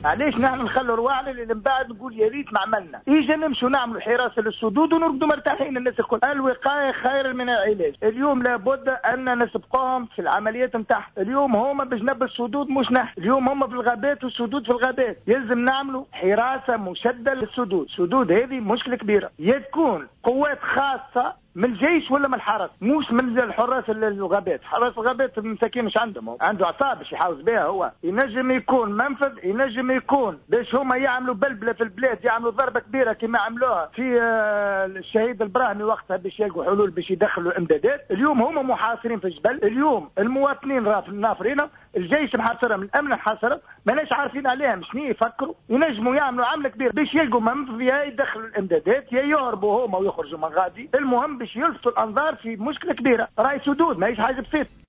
علاش نحن نخلوا رواحنا اللي من بعد نقول يا ريت ما عملنا. اجا نمشوا نعملوا حراسه للسدود ونرقدوا مرتاحين الناس الكل. الوقايه خير من العلاج. اليوم لابد ان نسبقهم في العمليات نتاعهم. اليوم هما بجنب السدود مش نحن. اليوم هما في الغابات والسدود في الغابات. يلزم نعملوا حراسه مشدده للسدود. السدود هذه مشكله كبيره. تكون قوات خاصه من الجيش ولا من الحرس، مش من الحراس الغابات. حراس الغابات المساكين مش عندهم، عنده عصا باش يحافظ بها. هو ينجم يكون منفذ، ينجم يكون باش هما يعملوا بلبله في البلاد، يعملوا ضربه كبيره كما عملوها في الشهيد البراهمي وقتها باش يلقوا حلول باش يدخلوا امدادات. اليوم هما محاصرين في الجبل، اليوم المواطنين نافرينهم، الجيش محاصرهم، الامن محاصرهم، ماناش عارفين عليهم شنو يفكروا. ينجموا يعملوا عمله كبيره باش يلقوا منفذ يا يدخلوا الامدادات يا يهربوا هما ويخرجوا من غادي. المهم باش يلفتوا الانظار في مشكله كبيره. راهي سدود ماهيش حاجه بسيطه.